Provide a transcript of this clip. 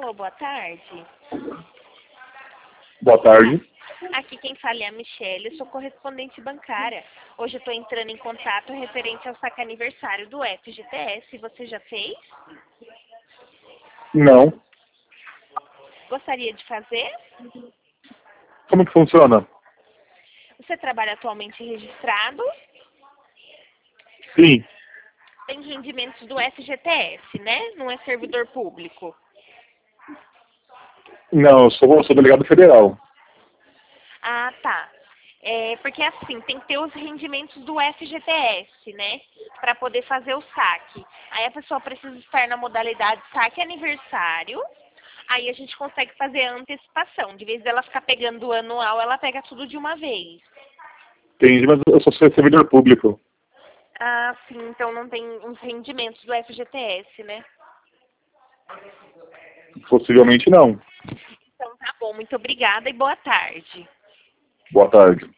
Alô, boa tarde. Boa tarde. Aqui quem fala é a Michelle, eu sou correspondente bancária. Hoje eu estou entrando em contato referente ao saque aniversário do FGTS. Você já fez? Não. Gostaria de fazer? Como que funciona? Você trabalha atualmente registrado? Sim. Tem rendimentos do FGTS, né? Não é servidor público. Não, eu sou delegado federal. Ah, tá. Porque assim, tem que ter os rendimentos do FGTS, né? Para poder fazer o saque. Aí a pessoa precisa estar na modalidade saque aniversário. Aí a gente consegue fazer a antecipação. De vez dela ficar pegando o anual, ela pega tudo de uma vez. Entendi, mas eu sou servidor público. Ah, sim. Então não tem os rendimentos do FGTS, né? Possivelmente não. Então tá bom. Muito obrigada e boa tarde. Boa tarde.